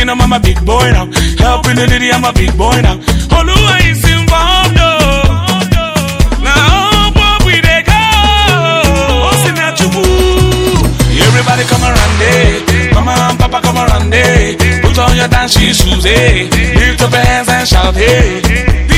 them, I'm a big boy now. Helping the lady, I'm a big boy now. Oluwa is involved, though. Now, what we they go? What's in that you move? Everybody come around, eh? Mama and Papa come around, eh? Put on your dancing shoes, eh? Lift up your hands and shout, eh?